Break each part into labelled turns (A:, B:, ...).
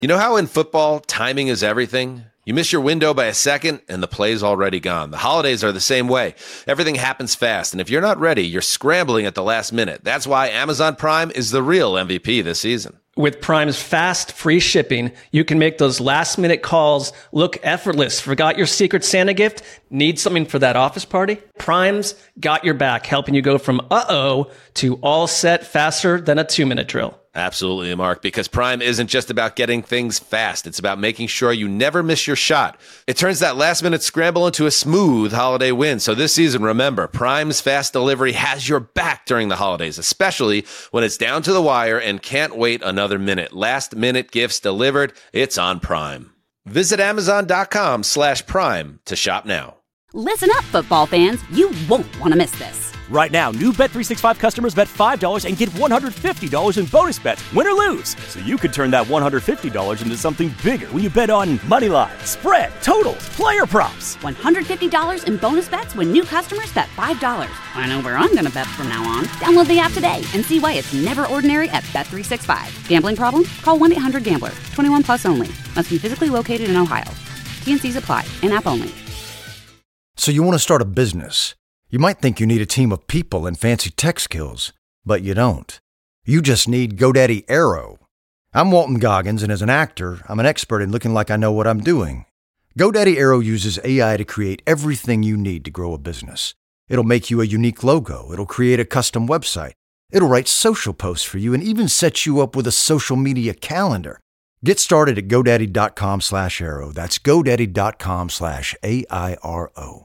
A: You know how in football, timing is everything? You miss your window by a second, and the play's already gone. The holidays are the same way. Everything happens fast, and if you're not ready, you're scrambling at the last minute. That's why Amazon Prime is the real MVP this season.
B: With Prime's fast, free shipping, you can make those last-minute calls look effortless. Forgot your Secret Santa gift? Need something for that office party? Prime's got your back, helping you go from uh-oh to all set faster than a 2-minute drill.
A: Absolutely, Mark, because Prime isn't just about getting things fast. It's about making sure you never miss your shot. It turns that last-minute scramble into a smooth holiday win. So this season, remember, Prime's fast delivery has your back during the holidays, especially when it's down to the wire and can't wait another minute. Last-minute gifts delivered. It's on Prime. Visit Amazon.com/Prime to shop now.
C: Listen up, football fans. You won't want to miss this.
D: Right now, new Bet365 customers bet $5 and get $150 in bonus bets, win or lose. So you could turn that $150 into something bigger when you bet on moneyline, spread, totals, player props.
C: $150 in bonus bets when new customers bet $5. I know where I'm going to bet from now on. Download the app today and see why it's never ordinary at Bet365. Gambling problem? Call 1-800-GAMBLER. 21 plus only. Must be physically located in Ohio. T&Cs apply. In-app only.
E: So you want to start a business. You might think you need a team of people and fancy tech skills, but you don't. You just need GoDaddy Aero. I'm Walton Goggins, and as an actor, I'm an expert in looking like I know what I'm doing. GoDaddy Aero uses AI to create everything you need to grow a business. It'll make you a unique logo. It'll create a custom website. It'll write social posts for you and even set you up with a social media calendar. Get started at GoDaddy.com/Aero. That's GoDaddy.com/AIRO.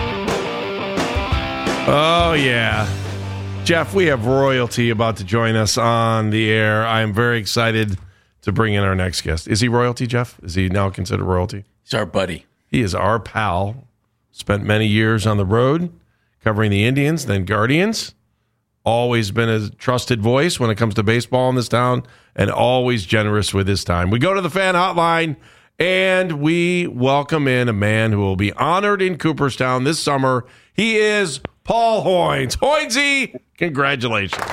F: Oh, yeah. Jeff, we have royalty about to join us on the air. I am very excited to bring in our next guest. Is he royalty, Jeff? Is he now considered royalty?
G: He's our buddy.
F: He is our pal. Spent many years on the road covering the Indians, then Guardians. Always been a trusted voice when it comes to baseball in this town, and always generous with his time. We go to the fan hotline, and we welcome in a man who will be honored in Cooperstown this summer. He is Paul Hoynes. Hoynesy, congratulations.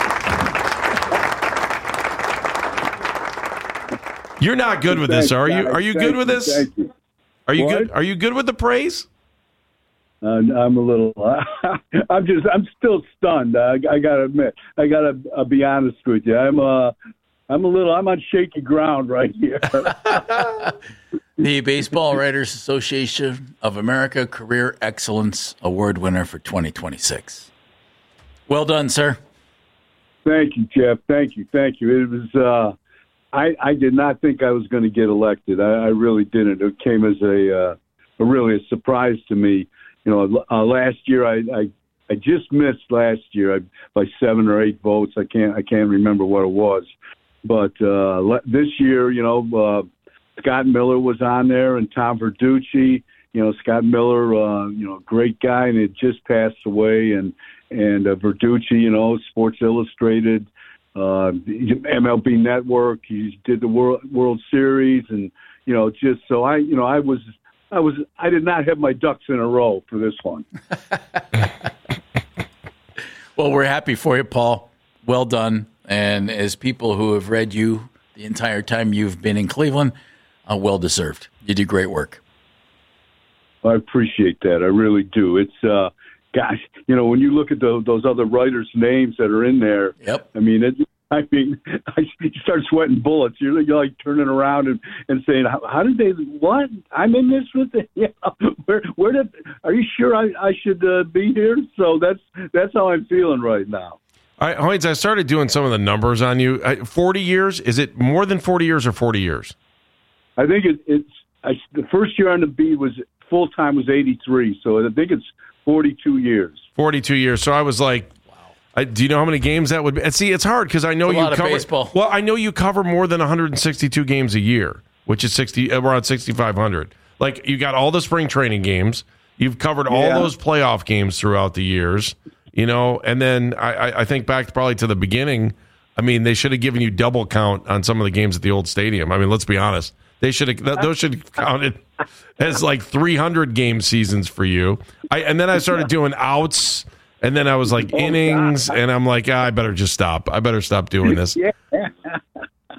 F: You're not good with this, are you? Are you good with this?
H: Thank you.
F: Are you good? Are you good with the praise?
H: I'm a little. I'm still stunned. I gotta admit. I gotta be honest with you. I'm on shaky ground right here.
G: The Baseball Writers Association of America Career Excellence Award winner for 2026. Well done, sir.
H: Thank you, Jeff. Thank you. It was. I did not think I was going to get elected. I really didn't. It came as a surprise to me. You know, last year I just missed last year by 7 or 8 votes. I can't remember what it was, but this year, you know, Scott Miller was on there and Tom Verducci. You know, Scott Miller, great guy, and it just passed away. And Verducci, you know, Sports Illustrated, MLB Network. He did the World Series, and you know, just so I did not have my ducks in a row for this one.
G: Well, we're happy for you, Paul. Well done. And as people who have read you the entire time you've been in Cleveland, well deserved. You do great work.
H: I appreciate that. I really do. It's gosh, you know, when you look at those other writers' names that are in there.
G: Yep.
H: I mean, you start sweating bullets. You're like turning around and saying, "How did they? What? I'm in this with it? Yeah. Where did? Are you sure I should be here?" So that's how I'm feeling right now.
F: Hoynes, I started doing some of the numbers on you. 40 years? Is it more than 40 years or 40 years?
H: I think it's the first year on the beat was full time was 83, so I think it's 42 years. 42
F: years. So I was like, wow. Do you know how many games that would be? And see, it's hard because I know
G: you cover baseball.
F: Well, I know you cover more than 162 games a year, which is around 6,500. Like you got all the spring training games. You've covered all those playoff games throughout the years. You know, and then I think back probably to the beginning. I mean, they should have given you double count on some of the games at the old stadium. I mean, let's be honest. Those should have counted as like 300 game seasons for you. And then I started doing outs, and then I was like innings, and I'm like, I better just stop. I better stop doing this.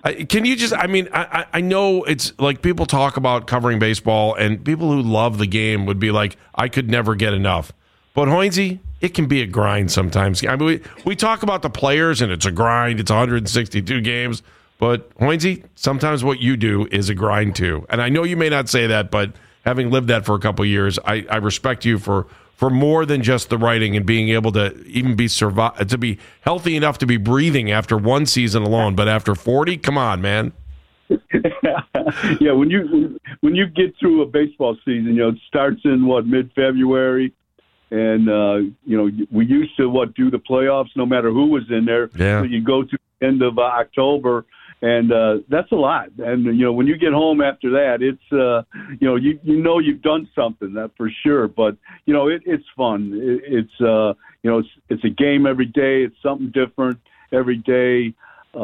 F: Can you just, I know it's like people talk about covering baseball and people who love the game would be like, I could never get enough. But Hoynesy, it can be a grind sometimes. I mean, we talk about the players and it's a grind. It's 162 games. But Hoynesy, sometimes what you do is a grind too. And I know you may not say that, but having lived that for a couple of years, I respect you for more than just the writing and being able to even to be healthy enough to be breathing after one season alone. But after 40, come on, man.
H: Yeah, when you get through a baseball season, it starts in mid-February. And, we used to, do the playoffs no matter who was in there.
F: Yeah.
H: So you go to the end of October, and that's a lot. And, when you get home after that, it's, you've done something, that for sure. But, it's fun. It's a game every day. It's something different every day.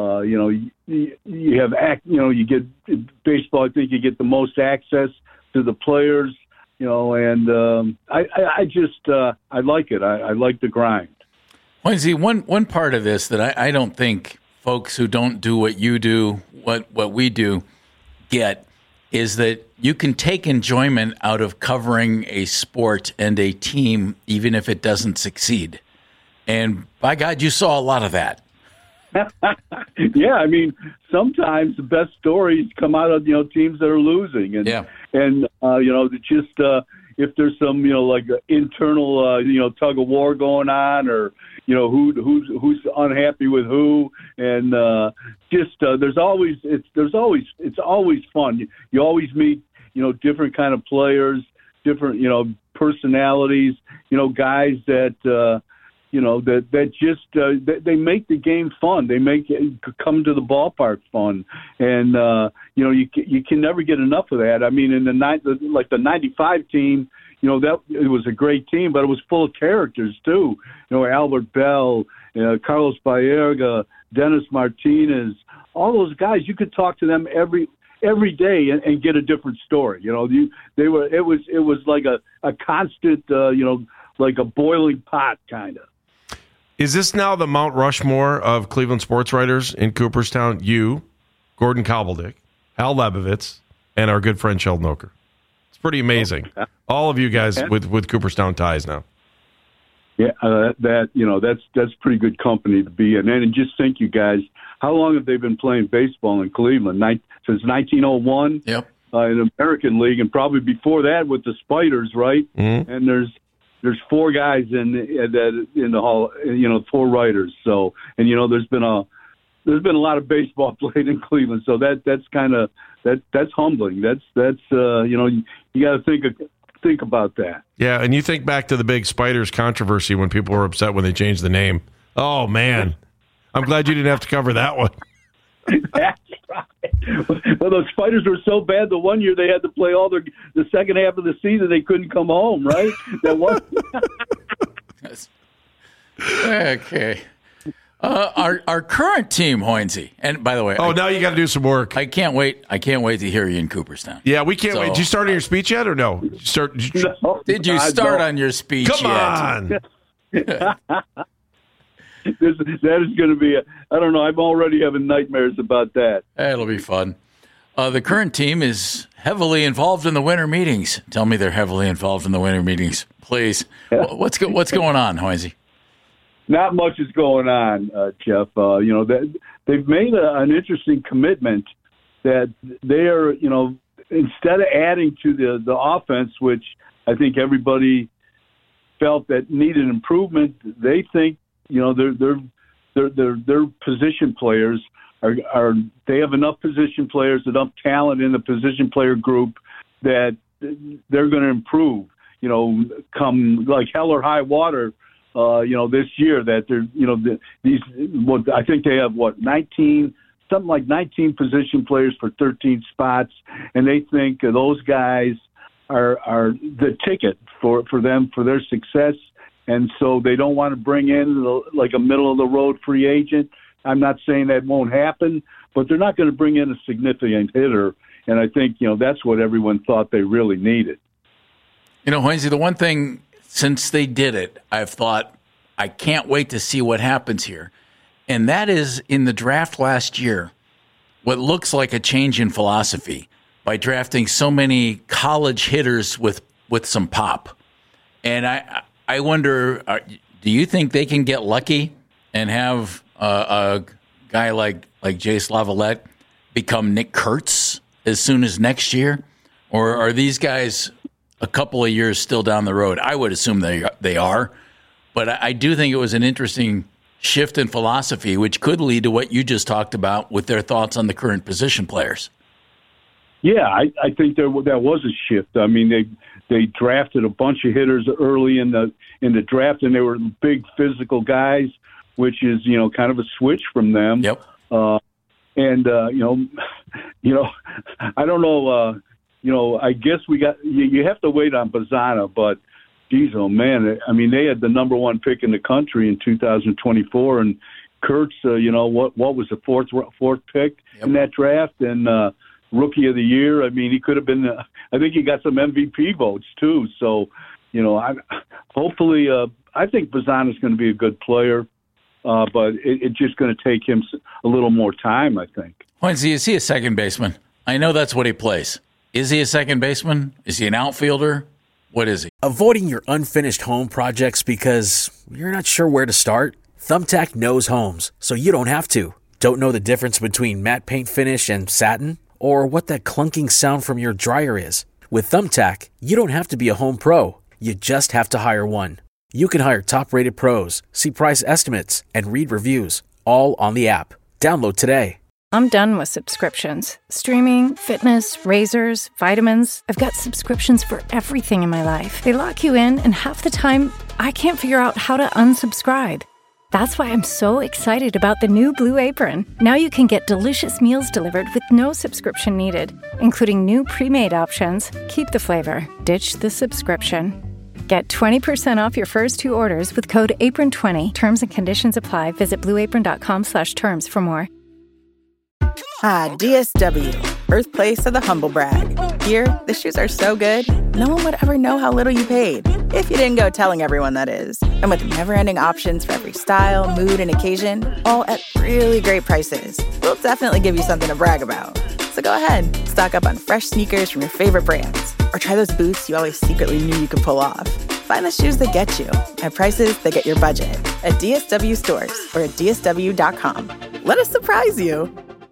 H: You have, you get baseball, I think you get the most access to the players. And I like it. I like the grind.
G: Hoynesy, one part of this that I don't think folks who don't do what you do, what we do, get is that you can take enjoyment out of covering a sport and a team, even if it doesn't succeed. And by God, you saw a lot of that.
H: Yeah, sometimes the best stories come out of teams that are losing, and just if there's some internal tug of war going on, or who's unhappy with who, and there's always fun. You always meet different kind of players, different personalities, guys that. They make the game fun. They make it come to the ballpark fun, and you can never get enough of that. In the '95 team, that it was a great team, but it was full of characters too. Albert Bell, Carlos Baerga, Dennis Martinez, all those guys. You could talk to them every day and get a different story. It was like a constant, like a boiling pot kind of.
F: Is this now the Mount Rushmore of Cleveland sports writers in Cooperstown? You, Gordon Kovaldick, Hal Lebovitz, and our good friend Sheldon Oker. It's pretty amazing. All of you guys with Cooperstown ties now.
H: Yeah, that's pretty good company to be in. And just think, you guys, how long have they been playing baseball in Cleveland? Since 1901.
G: Yep.
F: Mm-hmm.
H: And there's four guys in the hall, four writers. So, and there's been a lot of baseball played in Cleveland. So that's humbling. That's you got to think about that.
F: Yeah, and you think back to the big Spiders controversy when people were upset when they changed the name. Oh man, I'm glad you didn't have to cover that one.
H: That's right. Well, those Spiders were so bad. The one year they had to play all the second half of the season, they couldn't come home. Right? That one.
G: Okay. Our current team, Hoynesy, and by the way,
F: now you got to do some work.
G: I can't wait to hear you in Cooperstown.
F: Yeah, we can't wait. Did you start on your speech yet, or no?
G: Did you start on your speech
F: Come
G: yet?
F: on.
H: That is going to be I don't know. I'm already having nightmares about that.
G: It'll be fun. The current team is heavily involved in the winter meetings. Tell me they're heavily involved in the winter meetings, please.
H: Yeah.
G: What's going on, Hoynesy?
H: Not much is going on, Jeff. They've made an interesting commitment that they are, instead of adding to the offense, which I think everybody felt that needed improvement, they think, their position players are they have enough position players, enough talent in the position player group that they're going to improve. Come like hell or high water. This year that they're, I think they have 19 position players for 13 spots, and they think those guys are the ticket for them for their success, and so they don't want to bring in like a middle of the road free agent. I'm not saying that won't happen, but they're not going to bring in a significant hitter, and I think that's what everyone thought they really needed.
G: Hoynesy, the one thing. Since they did it, I've thought, I can't wait to see what happens here. And that is, in the draft last year, what looks like a change in philosophy by drafting so many college hitters with some pop. And I wonder, do you think they can get lucky and have a guy like Jace Lavalette become Nick Kurtz as soon as next year? Or are these guys a couple of years still down the road? I would assume they are. But I do think it was an interesting shift in philosophy, which could lead to what you just talked about with their thoughts on the current position players.
H: Yeah, I think that was a shift. I mean, they drafted a bunch of hitters early in the draft, and they were big physical guys, which is kind of a switch from them.
G: Yep.
H: I don't know. I guess you have to wait on Bazzana, but geez, oh man, I mean, they had the number one pick in the country in 2024, and Kurtz, what was the fourth pick in that draft, and Rookie of the Year. I mean, he could have been. I think he got some MVP votes too. So, hopefully, I think Bazzana's going to be a good player, but it's just going to take him a little more time, I think.
G: Wednesday, is he a second baseman? I know that's what he plays. Is he a second baseman? Is he an outfielder? What is he?
I: Avoiding your unfinished home projects because you're not sure where to start? Thumbtack knows homes, so you don't have to. Don't know the difference between matte paint finish and satin? Or what that clunking sound from your dryer is? With Thumbtack, you don't have to be a home pro. You just have to hire one. You can hire top-rated pros, see price estimates, and read reviews, all on the app. Download today.
J: I'm done with subscriptions. Streaming, fitness, razors, vitamins. I've got subscriptions for everything in my life. They lock you in, and half the time, I can't figure out how to unsubscribe. That's why I'm so excited about the new Blue Apron. Now you can get delicious meals delivered with no subscription needed, including new pre-made options. Keep the flavor, ditch the subscription. Get 20% off your first 2 orders with code APRON20. Terms and conditions apply. Visit blueapron.com/terms for more.
K: Ah, DSW, birthplace of the humble brag. Here, the shoes are so good, no one would ever know how little you paid. If you didn't go telling everyone, that is. And with never-ending options for every style, mood, and occasion, all at really great prices, we'll definitely give you something to brag about. So go ahead, stock up on fresh sneakers from your favorite brands, or try those boots you always secretly knew you could pull off. Find the shoes that get you at prices that get your budget at DSW stores or at DSW.com. Let us surprise you.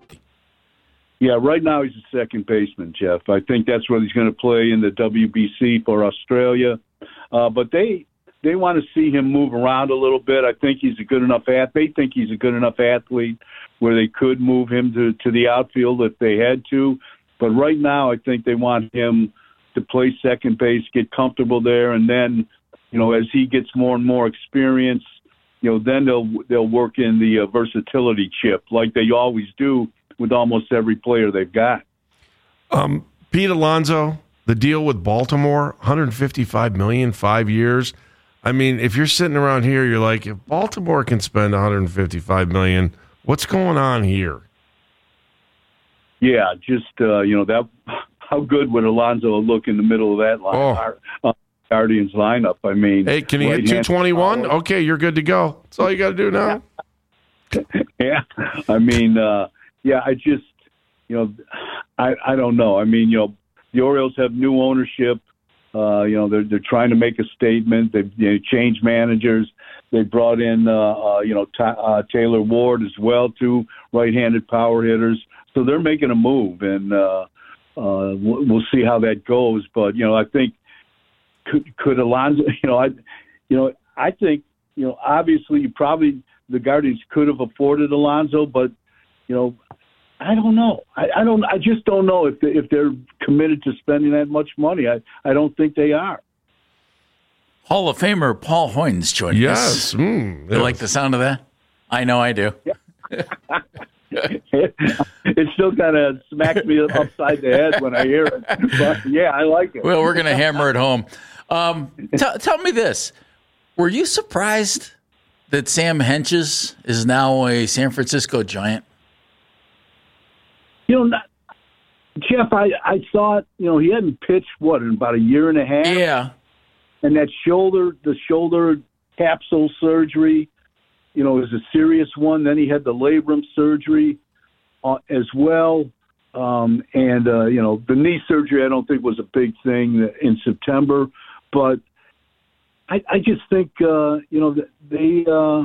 H: Yeah, right now he's a second baseman, Jeff. I think that's what he's going to play in the WBC for Australia. But they want to see him move around a little bit. I think he's a good enough they think he's a good enough athlete where they could move him to the outfield if they had to. But right now, I think they want him to play second base, get comfortable there, and then, as he gets more and more experience, then they'll work in the versatility chip like they always do with almost every player they've got.
F: Pete Alonso, the deal with Baltimore, $155 million, 5 years. I mean, if you're sitting around here, you're like, if Baltimore can spend $155 million, what's going on here?
H: Yeah, just that. How good would Alonso look in the middle of that line? Guardians lineup. I mean,
F: hey, can he hit 221? Okay, you're good to go. That's all you got to do now.
H: Yeah, I mean. Yeah, I just, I don't know. I mean, the Orioles have new ownership. They're trying to make a statement. They've changed managers. They brought in, Taylor Ward as well, 2 right-handed power hitters. So they're making a move, and we'll see how that goes. But I think could Alonso, I think obviously the Guardians could have afforded Alonso, but I don't know. I just don't know if they're committed to spending that much money. I don't think they are.
G: Hall of Famer Paul Hoynes joined
F: Yes.
G: us. You like the sound of that? I know I do.
H: It still kind of smacks me upside the head when I hear it. But, yeah, I like it.
G: Well, we're going to hammer it home. Tell me this. Were you surprised that Sam Hentges is now a San Francisco Giant?
H: Jeff, I thought, he hadn't pitched, in about a year and a half?
G: Yeah.
H: And that the shoulder capsule surgery, is a serious one. Then he had the labrum surgery. as well. The knee surgery I don't think was a big thing in September, but I just think they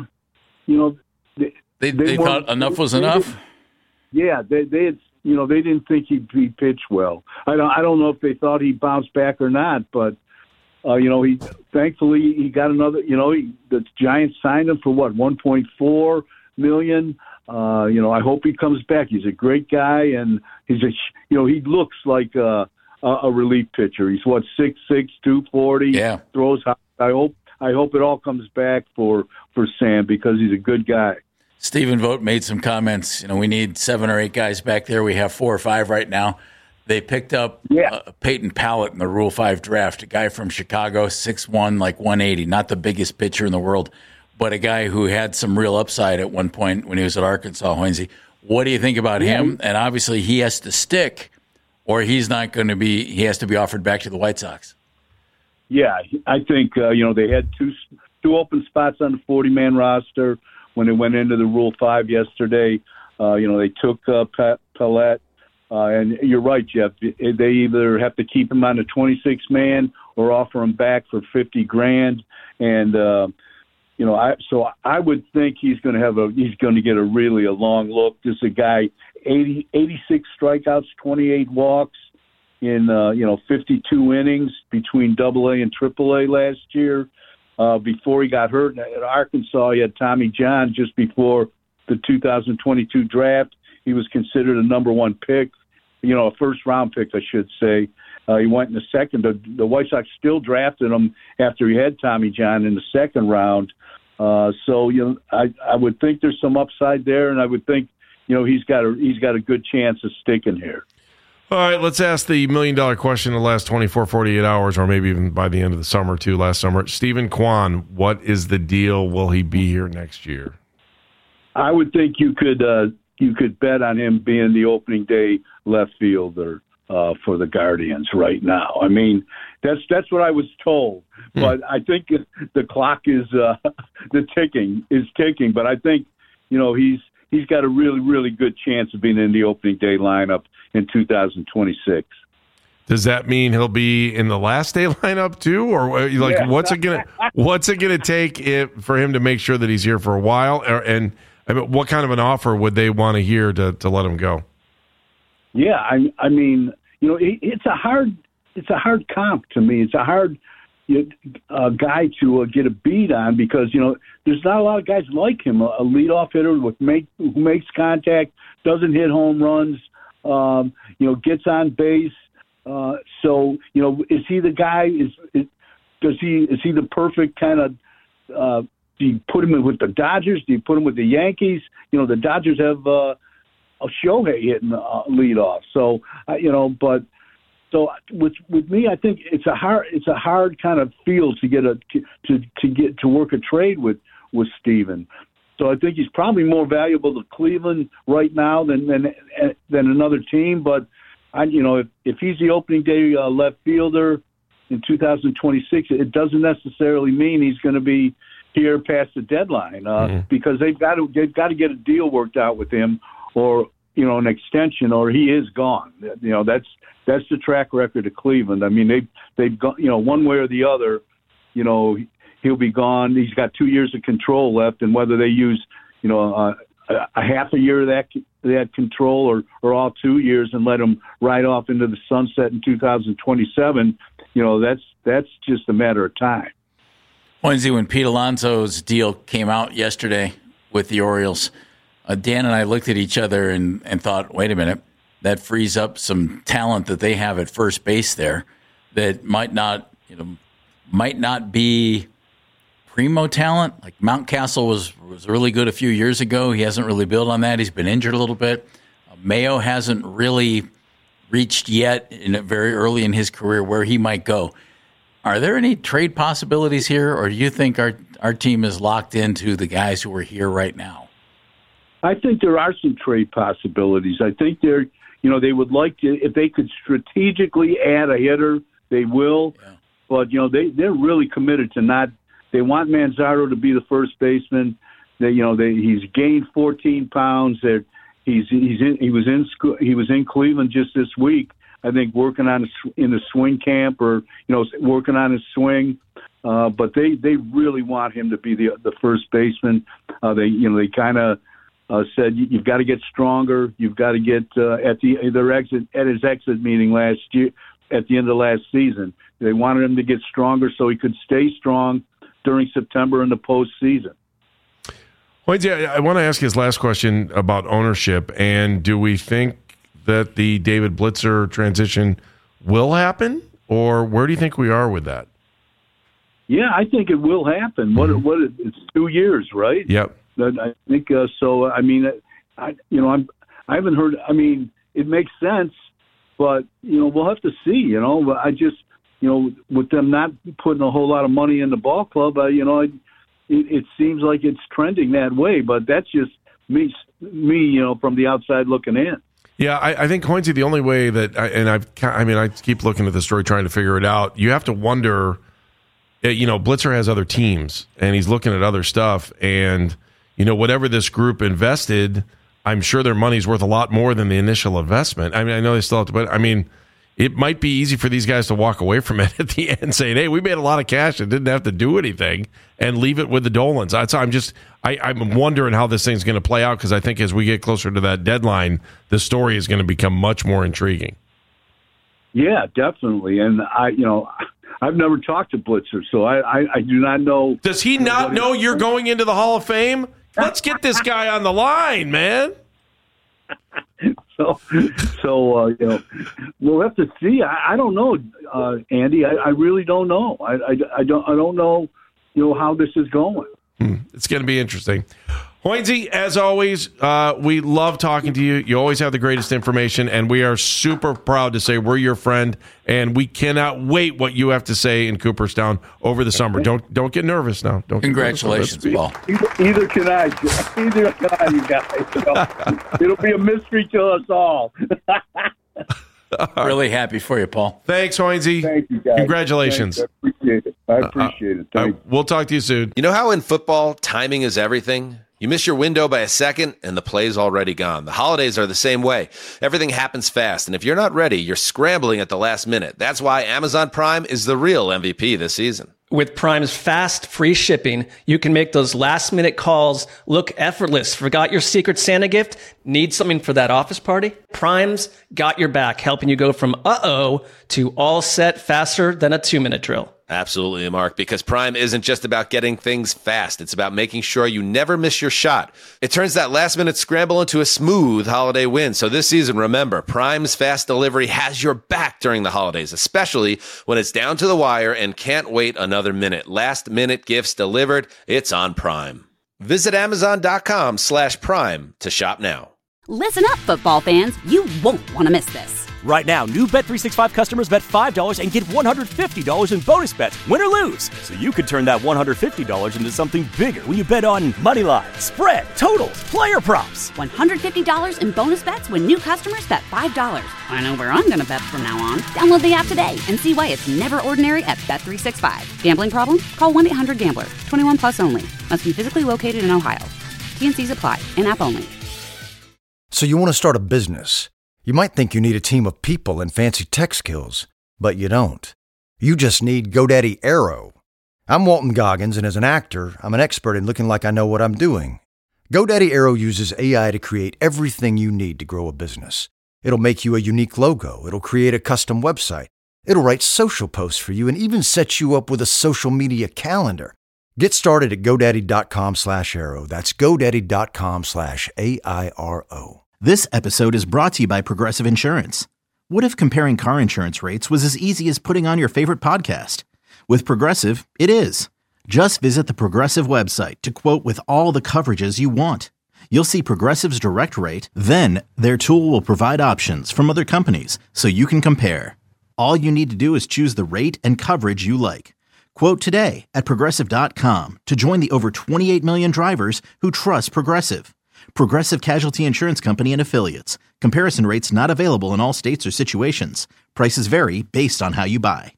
G: thought enough was enough.
H: Yeah, they had, they didn't think he'd pitch well. I don't know if they thought he'd bounce back or not, but he thankfully he got another. The Giants signed him for what, $1.4 million. I hope he comes back. He's a great guy, and he looks like a relief pitcher. He's 6'6", 240.
G: Yeah,
H: throws high. I hope it all comes back for Sam because he's a good guy.
G: Stephen Vogt made some comments. We need 7 or 8 guys back there. We have 4 or 5 right now. They picked up Peyton Pallett in the Rule 5 draft, a guy from Chicago, 6'1", like 180, not the biggest pitcher in the world, but a guy who had some real upside at one point when he was at Arkansas. Hoynesy, what do you think about him? And obviously he has to stick, or he's not going to be. He has to be offered back to the White Sox.
H: Yeah, I think they had two open spots on the 40-man roster when they went into the Rule 5 yesterday. They took Pallett, and you're right, Jeff. They either have to keep him on the 26-man or offer him back for $50,000. And I would think he's going to get a long look. This is a guy, 86 strikeouts, 28 walks in 52 innings between AA and AAA last year. Before he got hurt at Arkansas, he had Tommy John just before the 2022 draft. He was considered a number 1 pick, a first-round pick, I should say. He went in the second. The White Sox still drafted him after he had Tommy John in the second round. I would think there's some upside there, and I would think he's got a good chance of sticking here.
F: All right, let's ask the $1 million question in the last 24, 48 hours, or maybe even by the end of the summer, too, last summer. Stephen Kwan, what is the deal? Will he be here next year?
H: I would think you could bet on him being the opening day left fielder for the Guardians right now. I mean, that's what I was told. But I think the clock is ticking. But I think he's got a really, really good chance of being in the opening day lineup in 2026.
F: Does that mean he'll be in the last day lineup too, or what's it gonna take for him to make sure that he's here for a while? And I mean, what kind of an offer would they want to hear to let him go?
H: Yeah, I mean, it's a hard comp to me. It's a hard guy to get a beat on because there's not a lot of guys like him. A leadoff hitter who makes contact, doesn't hit home runs, gets on base. Is he the guy? Is he the perfect kind of? Do you put him in with the Dodgers? Do you put him with the Yankees? The Dodgers have a Shohei hitting leadoff. So with me, I think it's a hard kind of field to get to work a trade with Steven. So I think he's probably more valuable to Cleveland right now than another team. But if he's the opening day left fielder in 2026, it doesn't necessarily mean he's going to be here past the deadline because they've got to get a deal worked out with him or an extension, or he is gone. That's the track record of Cleveland. I mean, they've gone, one way or the other, he'll be gone. He's got 2 years of control left, and whether they use, a half a year of that control or all 2 years and let him ride off into the sunset in 2027, that's just a matter of time.
G: Hoynesy, when Pete Alonso's deal came out yesterday with the Orioles, Dan and I looked at each other and thought, wait a minute, that frees up some talent that they have at first base there that might not be primo talent. Like Mountcastle was really good a few years ago. He hasn't really built on that. He's been injured a little bit. Mayo hasn't really reached yet very early in his career where he might go. Are there any trade possibilities here, or do you think our team is locked into the guys who are here right now?
H: I think there are some trade possibilities. I think they would like to, if they could strategically add a hitter, they will. Yeah. But they're really committed to not. They want Manzardo to be the first baseman. He's gained 14 pounds. He was in Cleveland just this week, I think, working on in a swing camp or working on his swing. But they really want him to be the first baseman. They kind of said you've got to get stronger. You've got to get at his exit meeting last year, at the end of last season. They wanted him to get stronger so he could stay strong during September in the postseason.
F: Hoynesy, I want to ask you his last question about ownership. And do we think that the David Blitzer transition will happen, or where do you think we are with that?
H: Yeah, I think it will happen.
F: Mm-hmm.
H: It's 2 years, right?
F: Yep.
H: I think so. I mean, I haven't heard. I mean, it makes sense, but we'll have to see. I just with them not putting a whole lot of money in the ball club, it seems like it's trending that way. But that's just me, from the outside looking in.
F: Yeah, I think, Hoynesy, the only way that I keep looking at the story trying to figure it out. You have to wonder. Blitzer has other teams, and he's looking at other stuff, and whatever this group invested, I'm sure their money's worth a lot more than the initial investment. I mean, I know they still have to, but I mean, it might be easy for these guys to walk away from it at the end, saying, "Hey, we made a lot of cash and didn't have to do anything," and leave it with the Dolans. I'm wondering how this thing's going to play out, because I think as we get closer to that deadline, the story is going to become much more intriguing.
H: Yeah, definitely, and I've never talked to Blitzer, so I do not know.
F: Does he not know you're going into the Hall of Fame? Let's get this guy on the line, man.
H: So we'll have to see. I don't know, Andy. I really don't know. I don't know, how this is going.
F: It's going to be interesting. Hoynesy, as always, we love talking to you. You always have the greatest information, and we are super proud to say we're your friend, and we cannot wait what you have to say in Cooperstown over the summer. Don't get nervous now.
G: Congratulations, Paul.
H: Either can I, you guys. It'll be a mystery to us all.
G: Really happy for you, Paul.
F: Thanks, Hoynesy.
H: Thank you, guys.
F: Congratulations.
H: Thanks. I appreciate it.
F: We'll talk to you soon.
A: You know how in football, timing is everything? You miss your window by a second, and the play's already gone. The holidays are the same way. Everything happens fast, and if you're not ready, you're scrambling at the last minute. That's why Amazon Prime is the real MVP this season.
B: With Prime's fast, free shipping, you can make those last-minute calls look effortless. Forgot your Secret Santa gift? Need something for that office party? Prime's got your back, helping you go from uh-oh to all set faster than a 2-minute drill.
A: Absolutely, Mark, because Prime isn't just about getting things fast. It's about making sure you never miss your shot. It turns that last-minute scramble into a smooth holiday win. So this season, remember, Prime's fast delivery has your back during the holidays, especially when it's down to the wire and can't wait another minute. Last-minute gifts delivered, it's on Prime. Visit Amazon.com/Prime to shop now.
C: Listen up, football fans. You won't want to miss this.
D: Right now, new Bet365 customers bet $5 and get $150 in bonus bets, win or lose. So you could turn that $150 into something bigger when you bet on money line, spread, totals, player props.
C: $150 in bonus bets when new customers bet $5. I know where I'm going to bet from now on. Download the app today and see why it's never ordinary at Bet365. Gambling problem? Call 1-800-GAMBLER. 21 plus only. Must be physically located in Ohio. T&Cs apply. In-app only.
E: So you want to start a business. You might think you need a team of people and fancy tech skills, but you don't. You just need GoDaddy Aero. I'm Walton Goggins, and as an actor, I'm an expert in looking like I know what I'm doing. GoDaddy Aero uses AI to create everything you need to grow a business. It'll make you a unique logo. It'll create a custom website. It'll write social posts for you and even set you up with a social media calendar. Get started at GoDaddy.com/Aero. That's GoDaddy.com/AIRO.
L: This episode is brought to you by Progressive Insurance. What if comparing car insurance rates was as easy as putting on your favorite podcast? With Progressive, it is. Just visit the Progressive website to quote with all the coverages you want. You'll see Progressive's direct rate, then their tool will provide options from other companies so you can compare. All you need to do is choose the rate and coverage you like. Quote today at Progressive.com to join the over 28 million drivers who trust Progressive. Progressive Casualty Insurance Company and Affiliates. Comparison rates not available in all states or situations. Prices vary based on how you buy.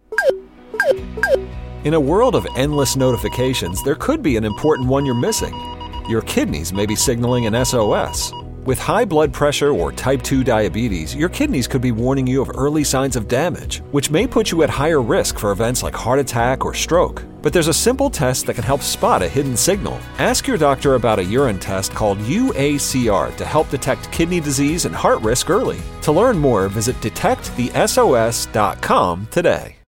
M: In a world of endless notifications, there could be an important one you're missing. Your kidneys may be signaling an SOS. With high blood pressure or type 2 diabetes, your kidneys could be warning you of early signs of damage, which may put you at higher risk for events like heart attack or stroke. But there's a simple test that can help spot a hidden signal. Ask your doctor about a urine test called UACR to help detect kidney disease and heart risk early. To learn more, visit detectthesos.com today.